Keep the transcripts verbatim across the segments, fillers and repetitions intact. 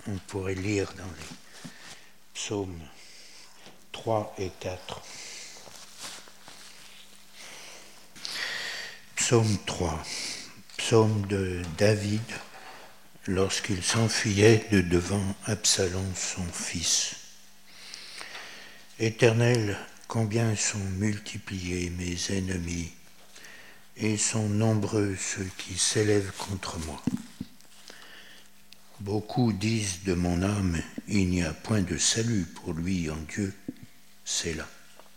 on pourrait lire dans les psaumes trois et quatre. Psaume trois, psaume de David lorsqu'il s'enfuyait de devant Absalom son fils. Éternel, combien sont multipliés mes ennemis, et sont nombreux ceux qui s'élèvent contre moi. Beaucoup disent de mon âme, il n'y a point de salut pour lui en Dieu, c'est là.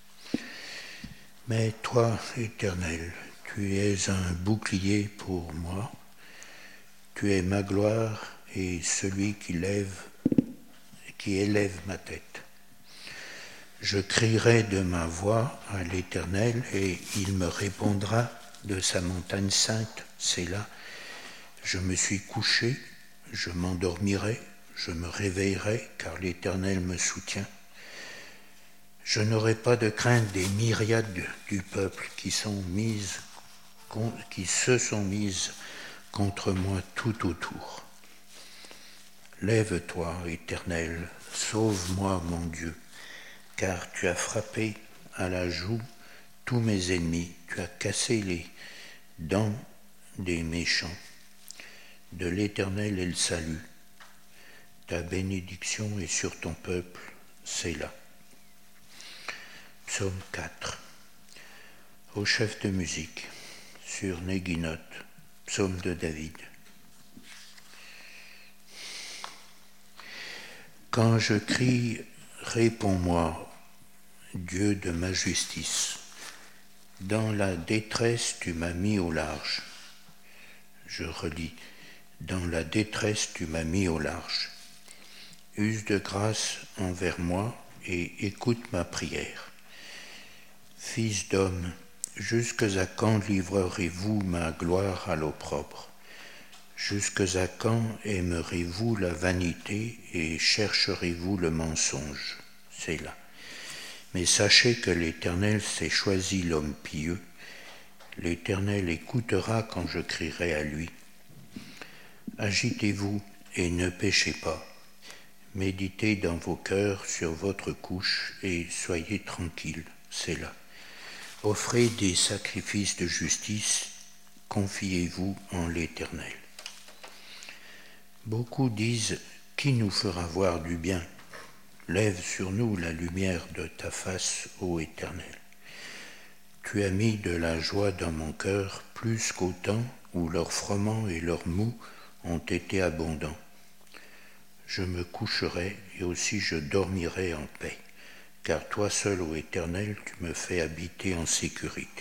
Mais toi, Éternel, tu es un bouclier pour moi, tu es ma gloire et celui qui lève, qui élève ma tête. Je crierai de ma voix à l'Éternel et il me répondra de sa montagne sainte, c'est là. Je me suis couché, je m'endormirai, je me réveillerai, car l'Éternel me soutient. Je n'aurai pas de crainte des myriades du peuple qui sont mises, qui se sont mises contre moi tout autour. Lève-toi, Éternel, sauve-moi, mon Dieu, car tu as frappé à la joue tous mes ennemis, tu as cassé les dents des méchants. De l'Éternel est le salut. Ta bénédiction est sur ton peuple, c'est là. Psaume quatre. Au chef de musique, sur Néguinote, psaume de David. Quand je crie, réponds-moi, Dieu de ma justice. Dans la détresse, tu m'as mis au large. Je relis. Dans la détresse, tu m'as mis au large. Use de grâce envers moi et écoute ma prière. Fils d'homme, jusques à quand livrerez-vous ma gloire à l'opprobre? Jusques à quand aimerez-vous la vanité et chercherez-vous le mensonge? C'est là. Mais sachez que l'Éternel s'est choisi l'homme pieux. L'Éternel écoutera quand je crierai à lui. Agitez-vous et ne péchez pas. Méditez dans vos cœurs sur votre couche et soyez tranquilles, c'est là. Offrez des sacrifices de justice, confiez-vous en l'Éternel. Beaucoup disent, qui nous fera voir du bien? Lève sur nous la lumière de ta face, ô Éternel. Tu as mis de la joie dans mon cœur plus qu'au temps où leur froment et leur mou ont été abondants. Je me coucherai et aussi je dormirai en paix, car toi seul, ô Éternel, tu me fais habiter en sécurité.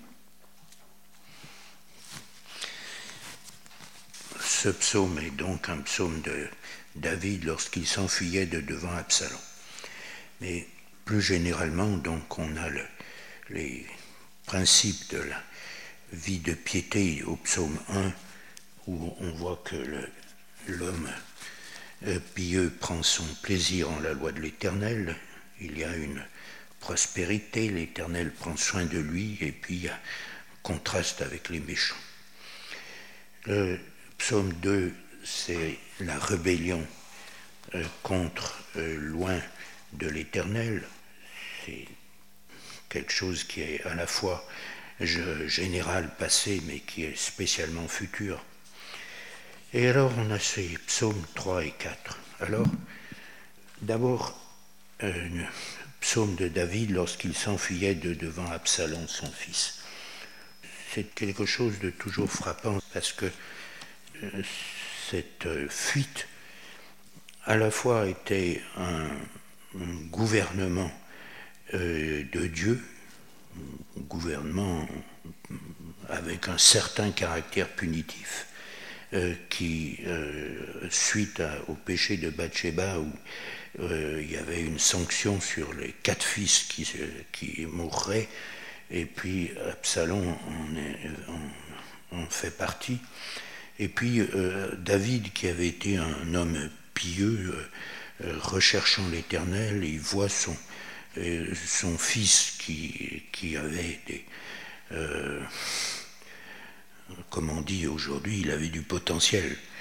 Ce psaume est donc un psaume de David lorsqu'il s'enfuyait de devant Absalom. Mais plus généralement, donc, on a le, les principes de la vie de piété au psaume un, où on voit que le, l'homme pieux prend son plaisir en la loi de l'Éternel. Il y a une prospérité, l'Éternel prend soin de lui, et puis il y a un contraste avec les méchants. Le psaume deux, c'est la rébellion euh, contre, euh, loin de l'Éternel. C'est quelque chose qui est à la fois je, général, passé, mais qui est spécialement futur. Et alors on a ces psaumes trois et quatre. Alors, d'abord, un psaume de David lorsqu'il s'enfuyait de devant Absalom son fils. C'est quelque chose de toujours frappant parce que euh, cette euh, fuite à la fois était un, un gouvernement euh, de Dieu, un gouvernement avec un certain caractère punitif, euh, qui, euh, suite à, au péché de Bathsheba, où euh, il y avait une sanction sur les quatre fils qui, qui mourraient, et puis Absalom en, est, en, en fait partie. Et puis euh, David, qui avait été un homme pieux, euh, recherchant l'Éternel, il voit son, euh, son fils qui, qui avait des... Euh, comme on dit aujourd'hui, il avait du potentiel.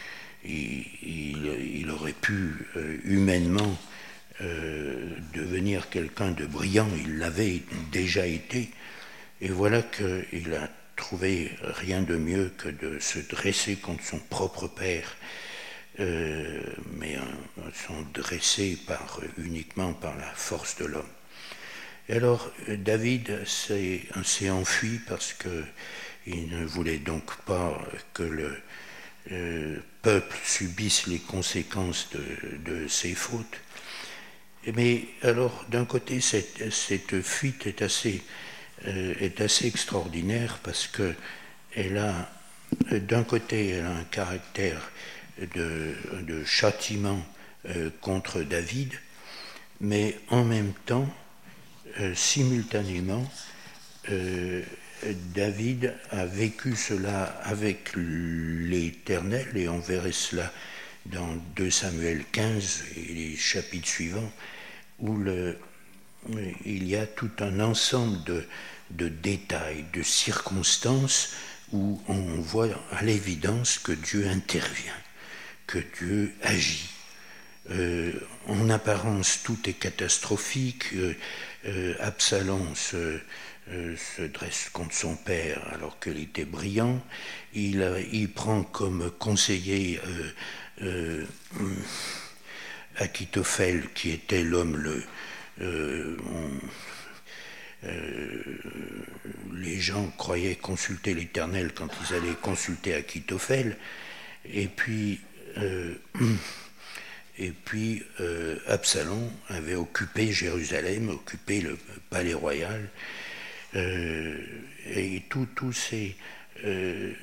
il, il, il aurait pu euh, humainement euh, devenir quelqu'un de brillant, il l'avait déjà été, et voilà qu'il a trouvé rien de mieux que de se dresser contre son propre père, euh, mais euh, sont dressés par, uniquement par la force de l'homme. Et alors David s'est, s'est enfui parce qu'il ne voulait donc pas que le euh, peuple subisse les conséquences de, de ses fautes. Mais alors d'un côté cette, cette fuite est assez, euh, est assez extraordinaire parce que elle a, d'un côté elle a un caractère de, de châtiment euh, contre David, mais en même temps Euh, simultanément, euh, David a vécu cela avec l'Éternel, et on verrait cela dans deux Samuel quinze et les chapitres suivants, où le, il y a tout un ensemble de, de détails, de circonstances où on voit à l'évidence que Dieu intervient, que Dieu agit. Euh, en apparence, tout est catastrophique. Euh, euh, Absalom se, euh, se dresse contre son père alors qu'il était brillant. Il, a, il prend comme conseiller euh, euh, Achitophel, qui était l'homme le... Euh, on, euh, les gens croyaient consulter l'Éternel quand ils allaient consulter Achitophel. Et puis... Euh, Et puis euh, Absalom avait occupé Jérusalem, occupé le palais royal, euh, et tous ces... Euh,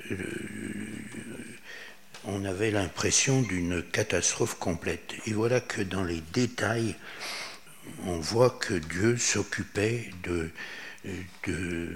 on avait l'impression d'une catastrophe complète. Et voilà que dans les détails, on voit que Dieu s'occupait de, de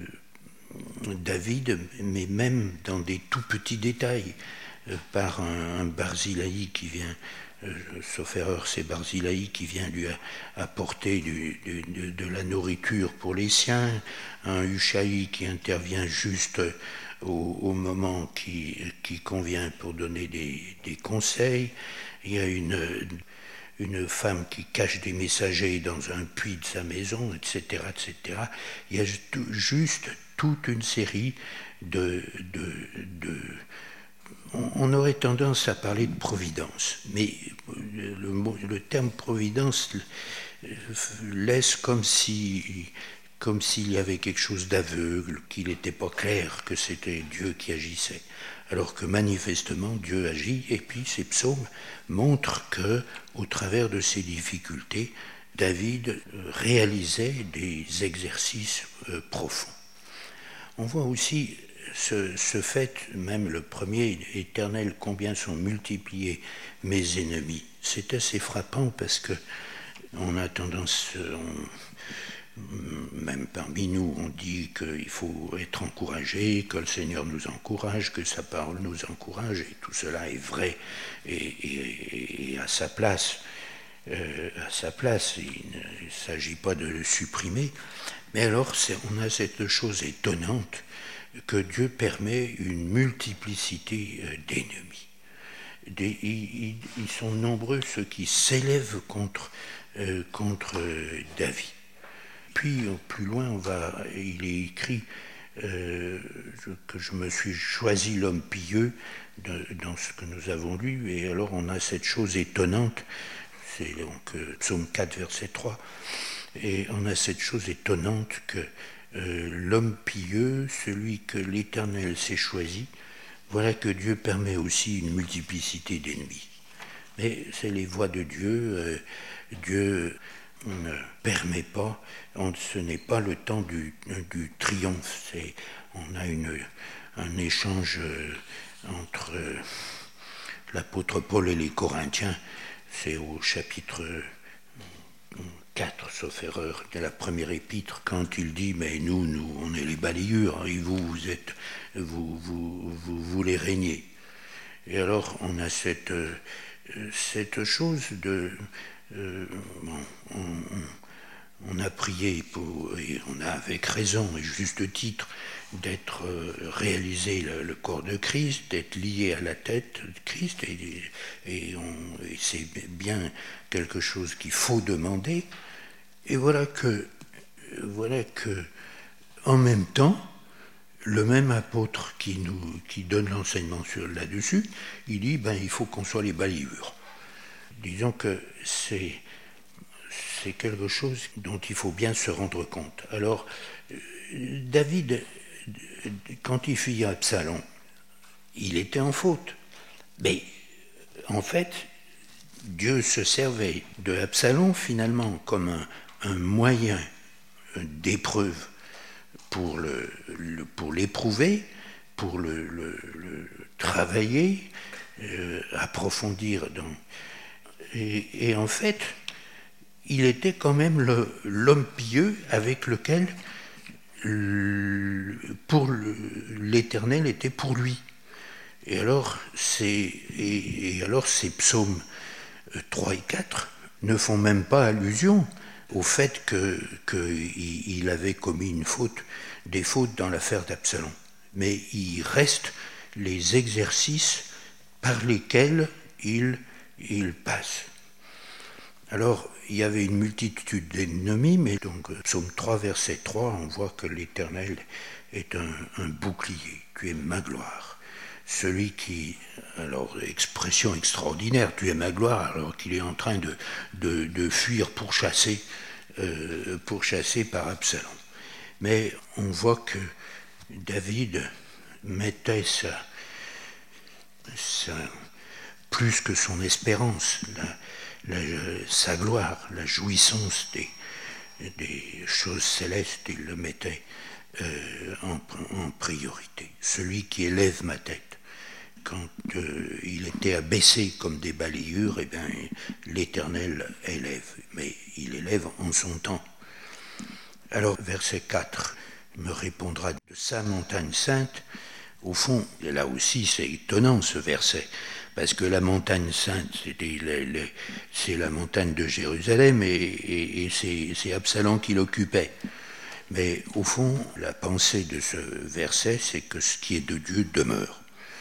David, mais même dans des tout petits détails, par un, un Barzillai qui vient... sauf erreur, c'est Barzillai qui vient lui apporter du, du, de, de la nourriture pour les siens, un Hushaï qui intervient juste au, au moment qui, qui convient pour donner des, des conseils. Il y a une, une femme qui cache des messagers dans un puits de sa maison, et cetera, et cetera. Il y a juste toute une série de... de, de on aurait tendance à parler de providence, mais le, mot, le terme providence laisse comme si, comme s'il y avait quelque chose d'aveugle, qu'il n'était pas clair que c'était Dieu qui agissait, alors que manifestement Dieu agit. Et puis ces psaumes montrent que, au travers de ces difficultés, David réalisait des exercices euh, profonds. On voit aussi Ce, ce fait, même le premier, Éternel, combien sont multipliés mes ennemis. C'est assez frappant parce que on a tendance, on, même parmi nous, on dit qu'il faut être encouragé, que le Seigneur nous encourage, que sa parole nous encourage, et tout cela est vrai et, et, et à sa place. Euh, à sa place, il ne s'agit pas de le supprimer, mais alors on a cette chose étonnante que Dieu permet une multiplicité d'ennemis. Des, ils, ils sont nombreux ceux qui s'élèvent contre, euh, contre David. Puis plus loin, on va, il est écrit euh, que je me suis choisi l'homme pieux de, dans ce que nous avons lu, et alors on a cette chose étonnante, c'est donc euh, Psaume quatre, verset trois, et on a cette chose étonnante que Euh, l'homme pieux, celui que l'Éternel s'est choisi, voilà que Dieu permet aussi une multiplicité d'ennemis. Mais c'est les voies de Dieu. Euh, Dieu ne permet pas, on, ce n'est pas le temps du, du triomphe. C'est, on a une, un échange euh, entre euh, l'apôtre Paul et les Corinthiens. C'est au chapitre quatre, sauf erreur, de la première épître, quand il dit, mais nous, nous, on est les balayures, et vous, vous êtes, vous, vous, vous voulez régner. Et alors, on a cette, euh, cette chose de, euh, bon, on, on a prié, pour, et on a avec raison et juste titre, d'être euh, réalisé le, le corps de Christ, d'être lié à la tête de Christ, et, et, on, et c'est bien quelque chose qu'il faut demander. Et voilà que, voilà que, en même temps, le même apôtre qui nous qui donne l'enseignement sur là-dessus, il dit ben il faut qu'on soit les balayures. Disons que c'est c'est quelque chose dont il faut bien se rendre compte. Alors David, quand il fuyait Absalom, il était en faute. Mais en fait, Dieu se servait de Absalom finalement comme un, un moyen d'épreuve pour, le, le, pour l'éprouver, pour le, le, le travailler, euh, approfondir. Dans... Et, et en fait, il était quand même le, l'homme pieux avec lequel le, pour le, l'Éternel était pour lui. Et alors, c'est, et, et alors ces psaumes trois et quatre ne font même pas allusion au fait qu'il il avait commis une faute, des fautes dans l'affaire d'Absalom. Mais il reste les exercices par lesquels il, il passe. Alors, il y avait une multitude d'ennemis, mais donc, psaume trois, verset trois, on voit que l'Éternel est un, un bouclier, tu es ma gloire. Celui qui, alors, expression extraordinaire, tu es ma gloire, alors qu'il est en train de, de, de fuir pour chasser, euh, pour chasser par Absalom. Mais on voit que David mettait sa, sa, plus que son espérance, la, la, sa gloire, la jouissance des, des choses célestes, il le mettait euh, en, en priorité. Celui qui élève ma tête. Quand euh, il était abaissé comme des balayures, eh bien, l'Éternel élève, mais il élève en son temps. Alors, verset quatre, me répondra de sa montagne sainte. Au fond, là aussi, c'est étonnant ce verset, parce que la montagne sainte, c'était les, les, c'est la montagne de Jérusalem, et, et, et c'est, c'est Absalom qui l'occupait. Mais au fond, la pensée de ce verset, c'est que ce qui est de Dieu demeure.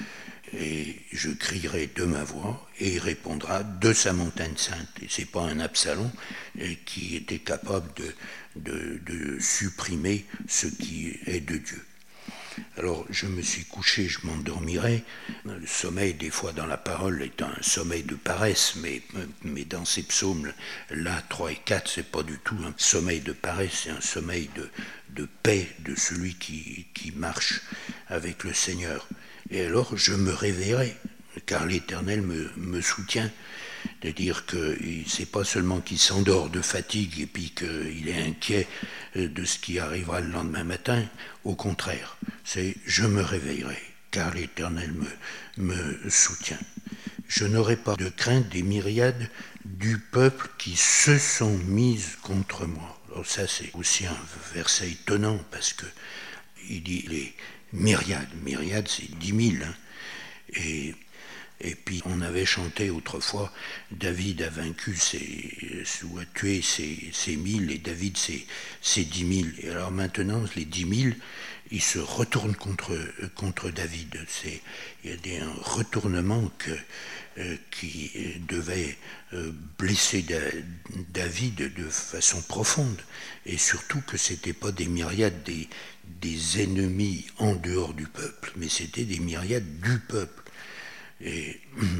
Et je crierai de ma voix, et il répondra de sa montagne sainte. Et ce n'est pas un Absalom qui était capable de, de, de supprimer ce qui est de Dieu. Alors je me suis couché, je m'endormirai. Le sommeil, des fois dans la parole, est un sommeil de paresse, mais, mais dans ces psaumes, là, trois et quatre, c'est pas du tout un sommeil de paresse, c'est un sommeil de, de paix de celui qui, qui marche avec le Seigneur. Et alors je me réveillerai, car l'Éternel me, me soutient. C'est-à-dire que c'est pas seulement qu'il s'endort de fatigue et puis qu'il est inquiet de ce qui arrivera le lendemain matin. Au contraire, c'est je me réveillerai, car l'Éternel me, me soutient. Je n'aurai pas de crainte des myriades du peuple qui se sont mises contre moi. Alors ça, c'est aussi un verset étonnant parce que il dit les myriades. Myriades, c'est dix mille. Hein. Et Et puis on avait chanté autrefois, David a vaincu ses, ou a tué ses, ses mille et David ses, ses dix mille. Et alors maintenant, les dix mille, ils se retournent contre, contre David. C'est, il y a des, un retournement que, euh, qui devait euh, blesser da, David de façon profonde. Et surtout que ce n'étaient pas des myriades des, des ennemis en dehors du peuple, mais c'était des myriades du peuple. Et,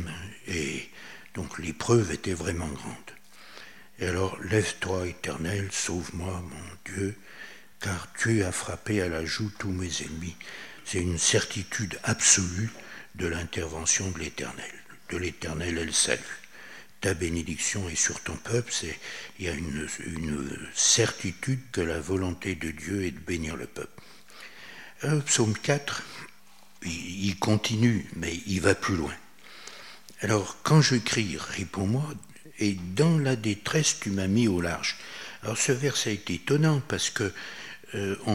et donc l'épreuve était vraiment grande. Et alors, lève-toi, Éternel, sauve-moi, mon Dieu, car tu as frappé à la joue tous mes ennemis. C'est une certitude absolue de l'intervention de l'Éternel. De l'Éternel, elle salue. Ta bénédiction est sur ton peuple. C'est, il y a une, une certitude que la volonté de Dieu est de bénir le peuple. Euh, psaume quatre. Il continue, mais il va plus loin. Alors, quand je crie, réponds-moi, et dans la détresse, tu m'as mis au large. Alors, ce verset est étonnant parce que euh, on,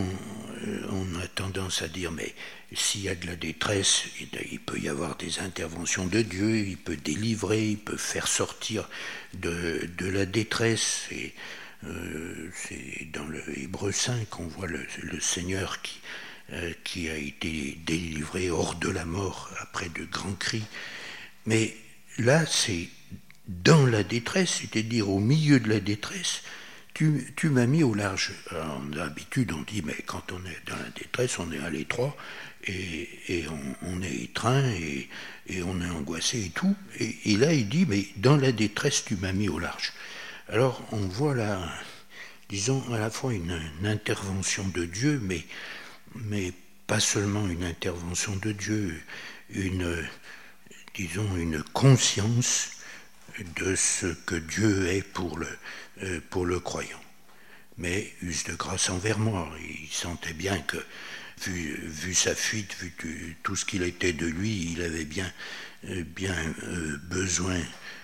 on a tendance à dire, mais s'il y a de la détresse, il peut y avoir des interventions de Dieu, il peut délivrer, il peut faire sortir de, de la détresse. Et euh, c'est dans le Hébreu cinq, on voit le, le Seigneur qui, euh, qui a été délivré hors de la mort après de grands cris. Mais là, c'est dans la détresse, c'est-à-dire au milieu de la détresse, tu, tu m'as mis au large. Alors, d'habitude, on dit, mais quand on est dans la détresse, on est à l'étroit, et, et on, on est étreint, et, et on est angoissé et tout. Et, et là, il dit, mais dans la détresse, tu m'as mis au large. Alors, on voit là, disons, à la fois une, une intervention de Dieu, mais, mais pas seulement une intervention de Dieu, une, disons, une conscience de ce que Dieu est pour le, euh, pour le croyant. Mais use de grâce envers moi. Il sentait bien que, vu, vu sa fuite, vu tu, tout ce qu'il était de lui, il avait bien, euh, bien euh, besoin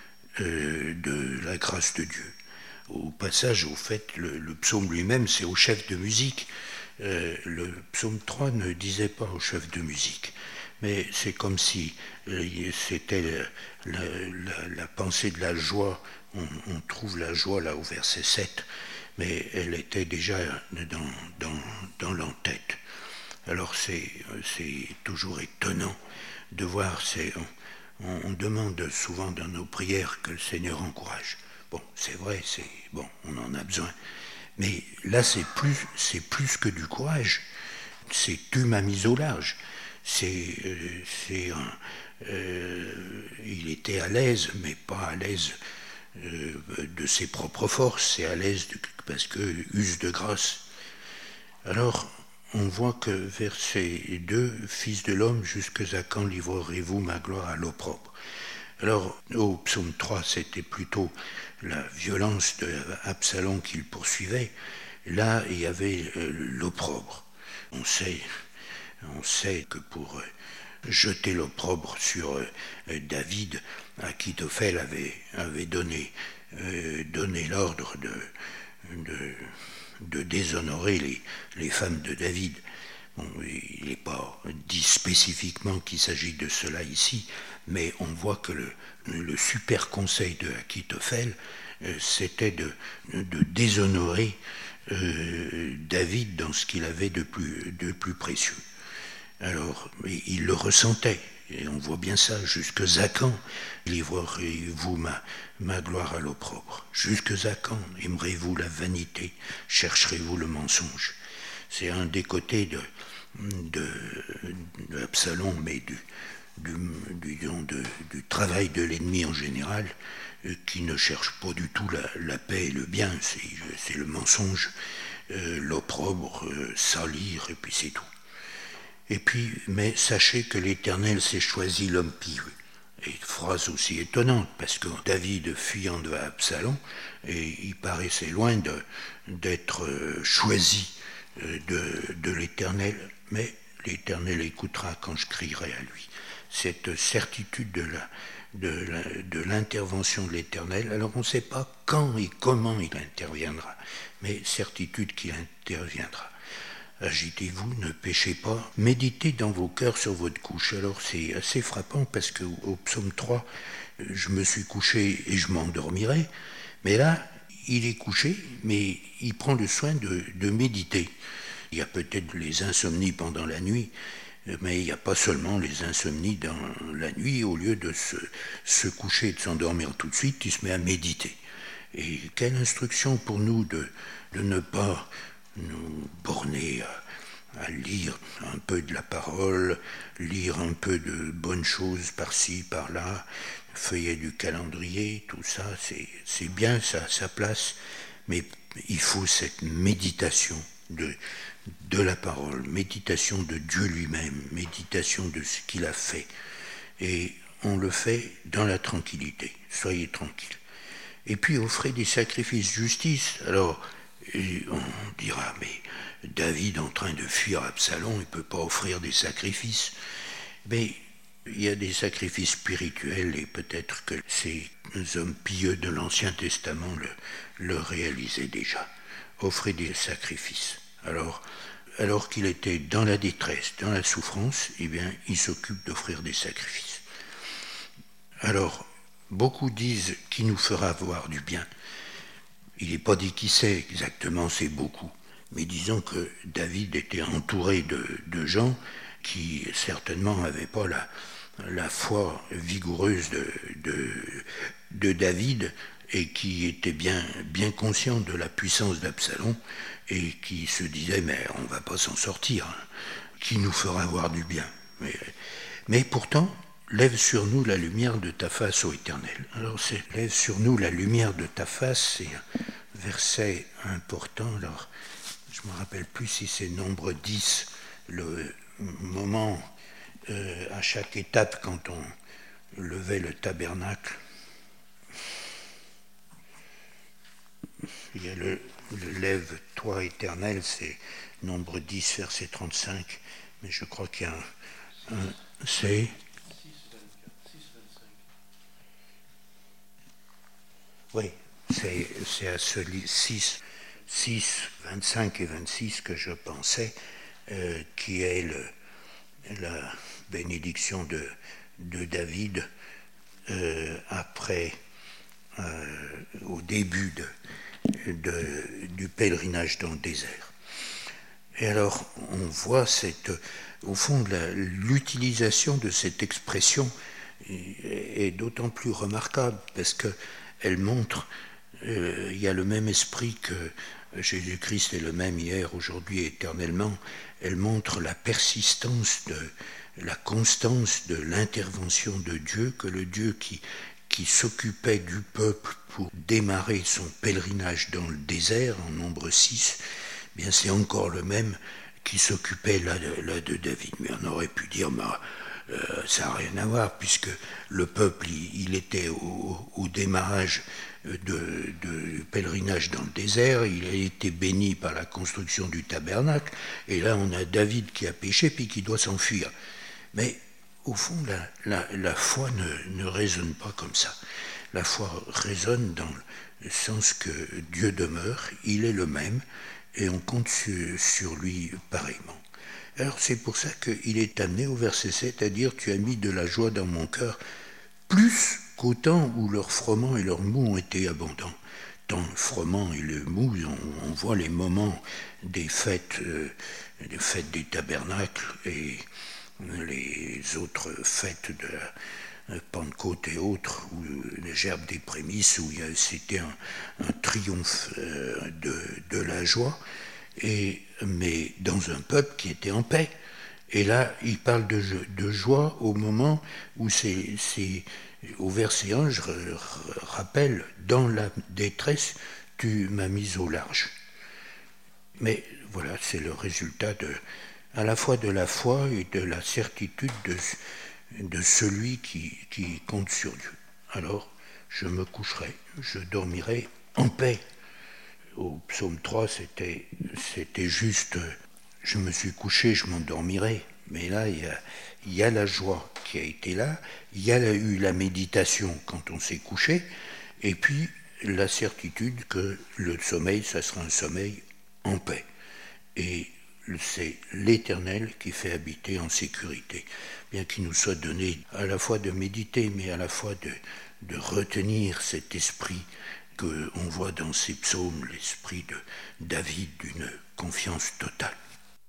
euh, de la grâce de Dieu. Au passage, au fait, le, le psaume lui-même, c'est au chef de musique. Euh, le psaume trois ne disait pas au chef de musique. Mais c'est comme si euh, c'était la, la, la, la pensée de la joie. On, on trouve la joie là au verset sept, mais elle était déjà dans, dans, dans l'entête. Alors c'est, c'est toujours étonnant de voir, c'est, on, on demande souvent dans nos prières que le Seigneur encourage. Bon, c'est vrai, c'est, bon, on en a besoin. Mais là, c'est plus, c'est plus que du courage. C'est tu m'as mis au large. C'est, euh, c'est un, euh, il était à l'aise, mais pas à l'aise euh, de ses propres forces, c'est à l'aise de, parce que use de grâce. Alors, on voit que verset deux, Fils de l'homme, jusque à quand livrerez-vous ma gloire à l'opprobre? Alors, au psaume trois, c'était plutôt la violence de Absalom qu'il poursuivait. Là, il y avait euh, l'opprobre. On sait... On sait que pour jeter l'opprobre sur David, Achitophel avait, avait donné, euh, donné l'ordre de, de, de déshonorer les, les femmes de David. Bon, il n'est pas dit spécifiquement qu'il s'agit de cela ici, mais on voit que le, le super conseil de Achitophel, euh, c'était de, de déshonorer euh, David dans ce qu'il avait de plus, de plus précieux. Alors, il le ressentait, et on voit bien ça, jusque à quand livrerez-vous ma, ma gloire à l'opprobre? Jusque à quand aimerez-vous la vanité? Chercherez-vous le mensonge? C'est un des côtés de, de, de Absalom, mais du, du, du, de, du travail de l'ennemi en général, euh, qui ne cherche pas du tout la, la paix et le bien, c'est, c'est le mensonge, euh, l'opprobre, euh, salir, et puis c'est tout. Et puis, mais sachez que l'Éternel s'est choisi l'homme pieux. Et phrase aussi étonnante, parce que David fuyant de Absalom, et il paraissait loin de, d'être choisi de, de l'Éternel, mais l'Éternel écoutera quand je crierai à lui. Cette certitude de, la, de, la, de l'intervention de l'Éternel, alors on ne sait pas quand et comment il interviendra, mais certitude qu'il interviendra. Agitez-vous, ne péchez pas, méditez dans vos cœurs sur votre couche. Alors c'est assez frappant parce qu'au psaume trois, je me suis couché et je m'endormirai, mais là, il est couché, mais il prend le soin de, de méditer. Il y a peut-être les insomnies pendant la nuit, mais il n'y a pas seulement les insomnies dans la nuit. Au lieu de se, se coucher et de s'endormir tout de suite, il se met à méditer. Et quelle instruction pour nous de, de ne pas nous borner à, à lire un peu de la parole, lire un peu de bonnes choses par-ci, par-là, feuillet du calendrier, tout ça, c'est, c'est bien, ça a sa place, mais il faut cette méditation de, de la parole, méditation de Dieu lui-même, méditation de ce qu'il a fait. Et on le fait dans la tranquillité, soyez tranquilles. Et puis offrez des sacrifices justice. Alors, et on dira, mais David en train de fuir Absalom, il ne peut pas offrir des sacrifices. Mais il y a des sacrifices spirituels et peut-être que ces hommes pieux de l'Ancien Testament le, le réalisaient déjà. Offrez des sacrifices. Alors, alors qu'il était dans la détresse, dans la souffrance, eh bien, il s'occupe d'offrir des sacrifices. Alors, beaucoup disent qu'il nous fera voir du bien. Il n'est pas dit qui c'est exactement, c'est beaucoup. Mais disons que David était entouré de, de gens qui certainement n'avaient pas la, la foi vigoureuse de, de, de David et qui étaient bien, bien conscients de la puissance d'Absalom et qui se disaient mais on ne va pas s'en sortir, hein. Qui nous fera avoir du bien. Mais, mais pourtant, lève sur nous la lumière de ta face, ô Éternel. Alors c'est lève sur nous la lumière de ta face, c'est un verset important. Alors, je ne me rappelle plus si c'est nombre dix, le moment euh, à chaque étape quand on levait le tabernacle. Il y a le, le lève-toi Éternel, c'est nombre dix, verset trente-cinq, mais je crois qu'il y a un, un c'est... Oui, c'est, c'est à ce six, six, vingt-cinq et vingt-six que je pensais, euh, qui est le, la bénédiction de, de David euh, après, euh, au début de, de, du pèlerinage dans le désert. Et alors, on voit cette, au fond, la, l'utilisation de cette expression est, est d'autant plus remarquable parce que elle montre, euh, il y a le même esprit que Jésus-Christ est le même hier, aujourd'hui et éternellement. Elle montre la persistance, de, la constance de l'intervention de Dieu, que le Dieu qui, qui s'occupait du peuple pour démarrer son pèlerinage dans le désert, en nombre six, eh bien c'est encore le même qui s'occupait là de, là de David. Mais on aurait pu dire, bah, Euh, ça n'a rien à voir, puisque le peuple, il, il était au, au démarrage de, de pèlerinage dans le désert, il a été béni par la construction du tabernacle, et là on a David qui a péché, puis qui doit s'enfuir. Mais au fond, la, la, la foi ne, ne résonne pas comme ça. La foi résonne dans le sens que Dieu demeure, il est le même, et on compte sur, sur lui pareillement. Alors c'est pour ça qu'il est amené au verset sept à dire « Tu as mis de la joie dans mon cœur, plus qu'au temps où leur froment et leur mou ont été abondants. » Tant le froment et le mou, on, on voit les moments des fêtes, euh, des fêtes des tabernacles et les autres fêtes de la Pentecôte et autres, où les gerbes des prémices, où il y a, c'était un, un triomphe euh, de, de la joie. Et, mais dans un peuple qui était en paix. Et là, il parle de, de joie au moment où c'est, c'est au verset un, je rappelle, dans la détresse, tu m'as mis au large. Mais voilà, c'est le résultat de, à la fois de la foi et de la certitude de, de celui qui, qui compte sur Dieu. Alors, je me coucherai, je dormirai en paix. Au psaume trois, c'était, c'était juste « je me suis couché, je m'endormirai ». Mais là, il y a, il y a la joie qui a été là, il y a eu la méditation quand on s'est couché, et puis la certitude que le sommeil, ça sera un sommeil en paix. Et c'est l'Éternel qui fait habiter en sécurité. Bien qu'il nous soit donné à la fois de méditer, mais à la fois de, de retenir cet esprit qu'on voit dans ces psaumes, l'esprit de David d'une confiance totale.